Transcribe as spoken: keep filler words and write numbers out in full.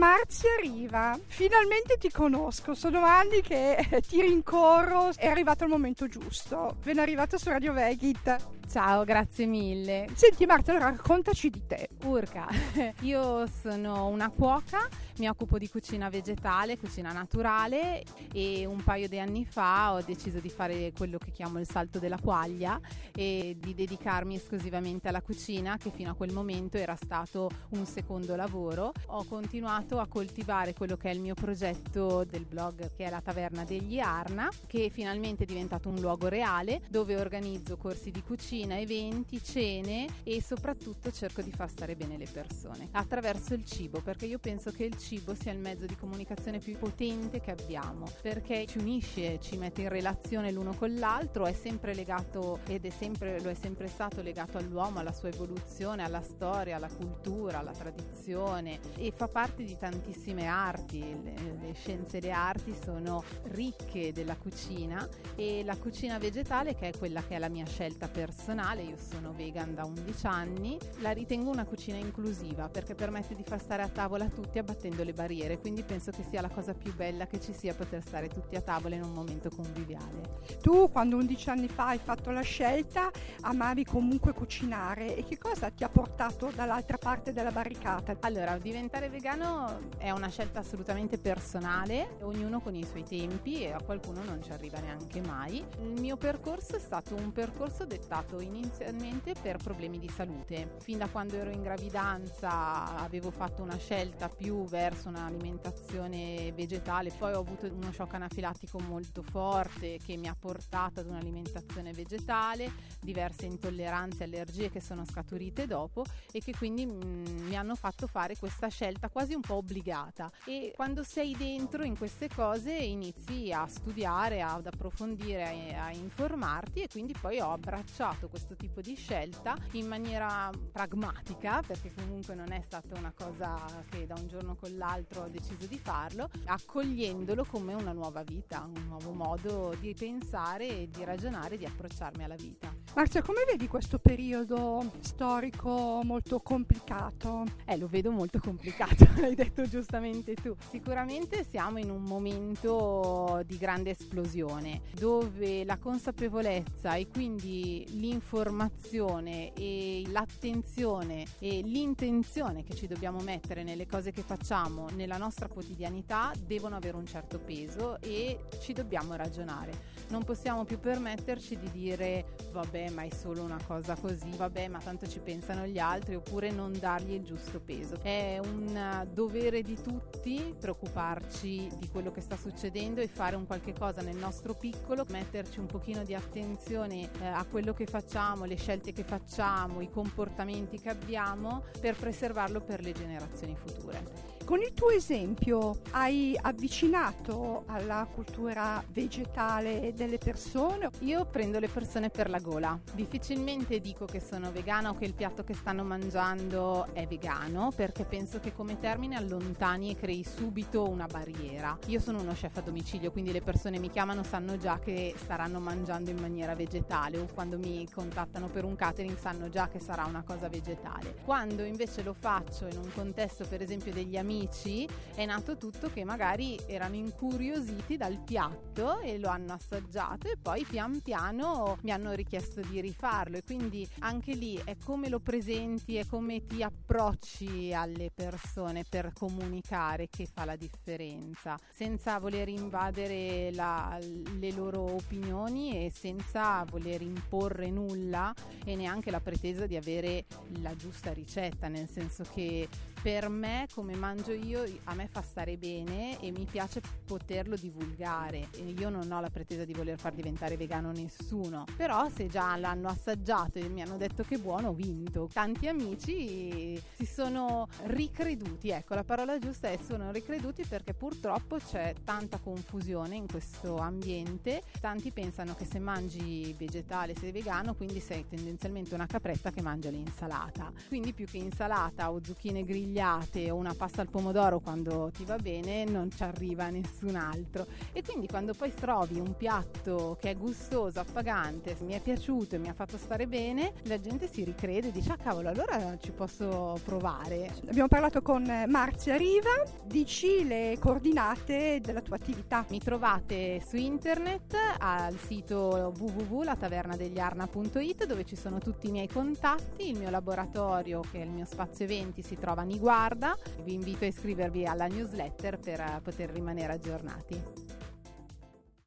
Marzia Riva, finalmente ti conosco, sono anni che ti rincorro, è arrivato il momento giusto, ben arrivato su Radio Vegit. Ciao, grazie mille. Senti Marzia, allora raccontaci di te. Urca, io sono una cuoca, mi occupo di cucina vegetale, cucina naturale e un paio di anni fa ho deciso di fare quello che chiamo il salto della quaglia e di dedicarmi esclusivamente alla cucina, che fino a quel momento era stato un secondo lavoro. Ho continuato a coltivare quello che è il mio progetto del blog, che è la Taverna degli Arna, che finalmente è diventato un luogo reale dove organizzo corsi di cucina, eventi, cene e soprattutto cerco di far stare bene le persone attraverso il cibo, perché io penso che il cibo sia il mezzo di comunicazione più potente che abbiamo, perché ci unisce, ci mette in relazione l'uno con l'altro, è sempre legato ed è sempre, lo è sempre stato legato all'uomo, alla sua evoluzione, alla storia, alla cultura, alla tradizione e fa parte di tantissime arti. Le, le scienze e le arti sono ricche della cucina e la cucina vegetale, che è quella che è la mia scelta personale, io sono vegan da undici anni, la ritengo una cucina inclusiva perché permette di far stare a tavola tutti abbattendo le barriere, quindi penso che sia la cosa più bella che ci sia, poter stare tutti a tavola in un momento conviviale. Tu quando undici anni fa hai fatto la scelta amavi comunque cucinare, e che cosa ti ha portato dall'altra parte della barricata? Allora, diventare vegano è una scelta assolutamente personale, ognuno con i suoi tempi e a qualcuno non ci arriva neanche mai. Il mio percorso è stato un percorso dettato inizialmente per problemi di salute. Fin da quando ero in gravidanza avevo fatto una scelta più verso un'alimentazione vegetale, poi ho avuto uno shock anafilattico molto forte che mi ha portato ad un'alimentazione vegetale, diverse intolleranze e allergie che sono scaturite dopo e che quindi mh, mi hanno fatto fare questa scelta quasi un po' obbligata. E quando sei dentro in queste cose inizi a studiare, ad approfondire, a, a informarti, e quindi poi ho abbracciato questo tipo di scelta in maniera pragmatica, perché comunque non è stata una cosa che da un giorno con l'altro ho deciso di farlo, accogliendolo come una nuova vita, un nuovo modo di pensare e di ragionare, di approcciarmi alla vita. Marzia, come vedi questo periodo storico molto complicato? Eh, lo vedo molto complicato, l'hai detto giustamente tu. Sicuramente siamo in un momento di grande esplosione, dove la consapevolezza e quindi l'informazione e l'attenzione e l'intenzione che ci dobbiamo mettere nelle cose che facciamo nella nostra quotidianità devono avere un certo peso e ci dobbiamo ragionare. Non possiamo più permetterci di dire vabbè, ma è solo una cosa così, vabbè, ma tanto ci pensano gli altri, oppure non dargli il giusto peso. È un dovere di tutti preoccuparci di quello che sta succedendo e fare un qualche cosa nel nostro piccolo, metterci un pochino di attenzione eh, a quello che facciamo, le scelte che facciamo, i comportamenti che abbiamo, per preservarlo per le generazioni future. Con il tuo esempio hai avvicinato alla cultura vegetale delle persone? Io prendo le persone per la gola. Difficilmente dico che sono vegana o che il piatto che stanno mangiando è vegano, perché penso che come termine allontani e crei subito una barriera. Io sono uno chef a domicilio, quindi le persone mi chiamano, sanno già che staranno mangiando in maniera vegetale, o quando mi contattano per un catering sanno già che sarà una cosa vegetale. Quando invece lo faccio in un contesto, per esempio degli amici, è nato tutto che magari erano incuriositi dal piatto e lo hanno assaggiato e poi pian piano mi hanno richiesto di rifarlo, e quindi anche lì è come lo presenti, è come ti approcci alle persone per comunicare che fa la differenza, senza voler invadere la, le loro opinioni e senza voler imporre nulla e neanche la pretesa di avere la giusta ricetta, nel senso che per me, come mangio io, a me fa stare bene e mi piace poterlo divulgare. E io non ho la pretesa di voler far diventare vegano nessuno, però se già l'hanno assaggiato e mi hanno detto che è buono, ho vinto. Tanti amici si sono ricreduti, ecco, la parola giusta è sono ricreduti, perché purtroppo c'è tanta confusione in questo ambiente. Tanti pensano che se mangi vegetale sei vegano, quindi sei tendenzialmente una capretta che mangia l'insalata, quindi più che insalata o zucchine grigliate grigliate o una pasta al pomodoro quando ti va bene, non ci arriva nessun altro. E quindi quando poi trovi un piatto che è gustoso, appagante, mi è piaciuto e mi ha fatto stare bene, la gente si ricrede e dice: ah cavolo, allora ci posso provare. Abbiamo parlato con Marzia Riva. Dici le coordinate della tua attività. Mi trovate su internet al sito w w w punto la taverna degli arna punto it, dove ci sono tutti i miei contatti. Il mio laboratorio, che è il mio spazio eventi, si trova a Niguarda. Vi invito a iscrivervi alla newsletter per poter rimanere aggiornati.